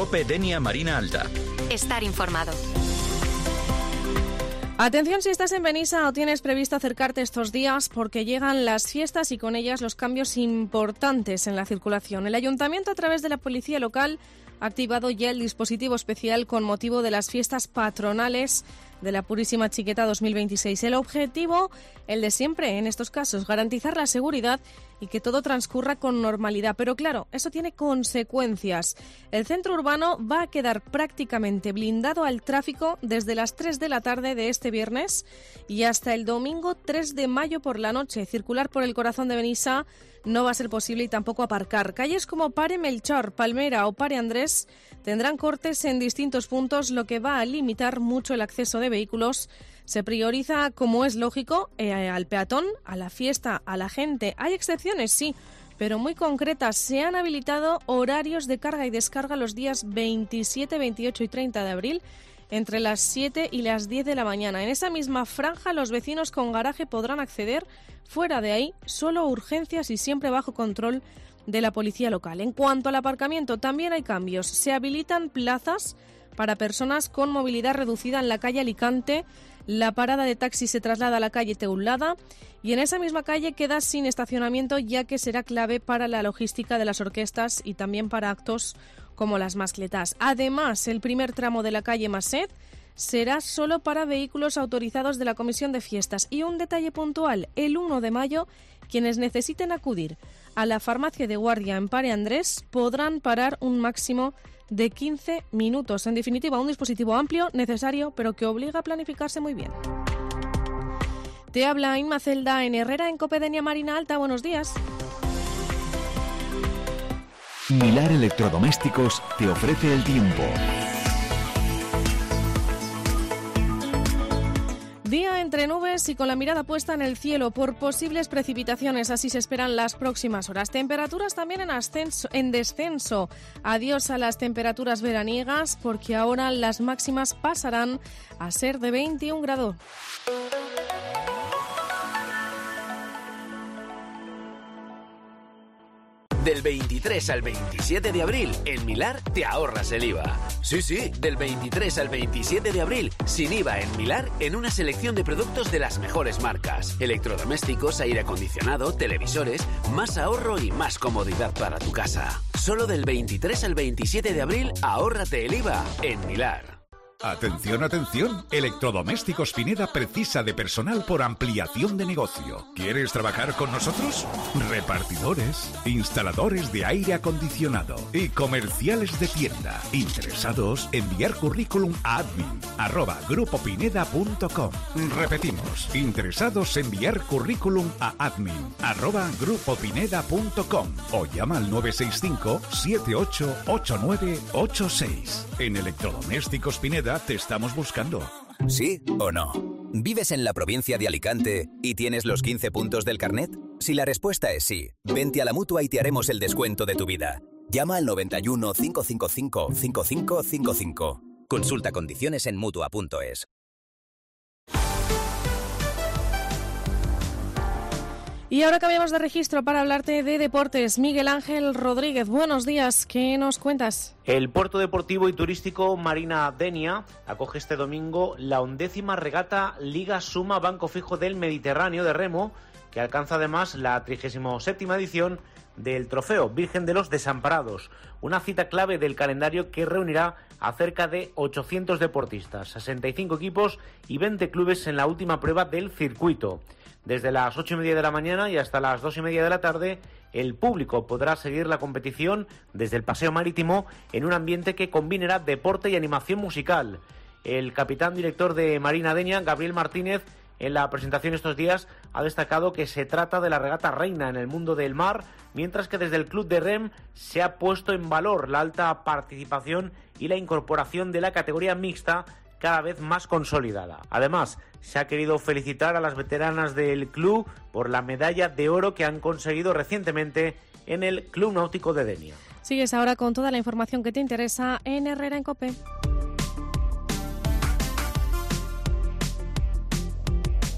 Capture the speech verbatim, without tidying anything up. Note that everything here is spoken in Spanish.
COPE Denia Marina Alta. Estar informado. Atención si estás en Benissa o tienes previsto acercarte estos días, porque llegan las fiestas y con ellas los cambios importantes en la circulación. El Ayuntamiento, a través de la Policía Local, ha activado ya el dispositivo especial con motivo de las fiestas patronales de la Purísima Chiqueta dos mil veintiséis. El objetivo, el de siempre en estos casos, garantizar la seguridad y que todo transcurra con normalidad. Pero claro, eso tiene consecuencias. El centro urbano va a quedar prácticamente blindado al tráfico desde las tres de la tarde de este viernes y hasta el domingo tres de mayo por la noche. Circular por el corazón de Benissa no va a ser posible y tampoco aparcar. Calles como Pare Melchor, Palmera o Pare Andrés tendrán cortes en distintos puntos, lo que va a limitar mucho el acceso de vehículos. Se prioriza, como es lógico, eh, al peatón, a la fiesta, a la gente. Hay excepciones, sí, pero muy concretas. Se han habilitado horarios de carga y descarga los días veintisiete, veintiocho y treinta de abril, entre las siete y las diez de la mañana. En esa misma franja, los vecinos con garaje podrán acceder. Fuera de ahí, solo urgencias y siempre bajo control de la policía local. En cuanto al aparcamiento, también hay cambios. Se habilitan plazas para personas con movilidad reducida en la calle Alicante. La parada de taxi se traslada a la calle Teulada y en esa misma calle queda sin estacionamiento, ya que será clave para la logística de las orquestas y también para actos como las mascletas. Además, el primer tramo de la calle Masset será solo para vehículos autorizados de la Comisión de Fiestas. Y un detalle puntual, el uno de mayo, quienes necesiten acudir a la farmacia de guardia en Pare Andrés podrán parar un máximo de quince minutos. En definitiva, un dispositivo amplio, necesario, pero que obliga a planificarse muy bien. Te habla Inma Celda en Herrera, en COPE Denia Marina Alta. Buenos días. Milar Electrodomésticos te ofrece el tiempo. Día entre nubes y con la mirada puesta en el cielo por posibles precipitaciones, así se esperan las próximas horas. Temperaturas también en ascenso, en descenso. Adiós a las temperaturas veraniegas, porque ahora las máximas pasarán a ser de veintiún grados. Del veintitrés al veintisiete de abril, en Milar te ahorras el I V A. Sí, sí, del veintitrés al veintisiete de abril, sin I V A en Milar, en una selección de productos de las mejores marcas. Electrodomésticos, aire acondicionado, televisores, más ahorro y más comodidad para tu casa. Solo del veintitrés al veintisiete de abril, ahórrate el I V A en Milar. Atención, atención. Electrodomésticos Pineda precisa de personal por ampliación de negocio. ¿Quieres trabajar con nosotros? Repartidores, instaladores de aire acondicionado y comerciales de tienda. Interesados, enviar currículum a admin arroba grupopineda punto com. Repetimos, interesados, enviar currículum a admin arroba grupopineda punto com o llama al nueve seis cinco, siete ocho, ocho nueve ocho seis. En Electrodomésticos Pineda te estamos buscando. ¿Sí o no? ¿Vives en la provincia de Alicante y tienes los quince puntos del carnet? Si la respuesta es sí, vente a la Mutua y te haremos el descuento de tu vida. Llama al noventa y uno, cinco cinco cinco, cinco cinco cinco cinco. Consulta condiciones en mutua punto es. Y ahora cambiamos de registro para hablarte de deportes. Miguel Ángel Rodríguez, buenos días, ¿qué nos cuentas? El puerto deportivo y turístico Marina Denia acoge este domingo la undécima regata Liga Suma Banco Fijo del Mediterráneo de Remo, que alcanza además la trigésima séptima edición del Trofeo Virgen de los Desamparados, una cita clave del calendario que reunirá a cerca de ochocientos deportistas, sesenta y cinco equipos y veinte clubes en la última prueba del circuito. Desde las ocho y media de la mañana y hasta las dos y media de la tarde, el público podrá seguir la competición desde el paseo marítimo en un ambiente que combinará deporte y animación musical. El capitán director de Marina Denia, Gabriel Martínez, en la presentación estos días ha destacado que se trata de la regata reina en el mundo del mar, mientras que desde el club de rem se ha puesto en valor la alta participación y la incorporación de la categoría mixta, cada vez más consolidada. Además, se ha querido felicitar a las veteranas del club por la medalla de oro que han conseguido recientemente en el Club Náutico de Denia. Sigues ahora con toda la información que te interesa en Herrera en COPE.